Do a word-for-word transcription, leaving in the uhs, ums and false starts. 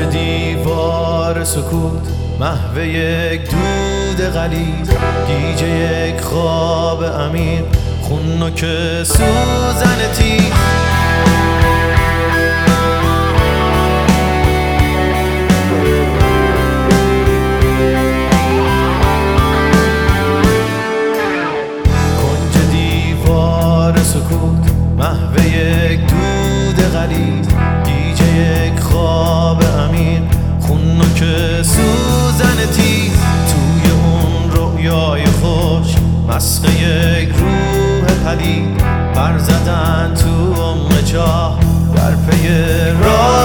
دیوار سکوت، محو یک دود غلیظ، گیج یک خواب عمیق، خون نوک سوزن تیز. کنج دیوار سکوت، محو یک دود غلیظ، گیج یک خواب عمیق، خون نوک سوزن تیز. توی اون رویای خوش، مسخ یک روح پلید، پر زدن تو عمق چاه در پی راه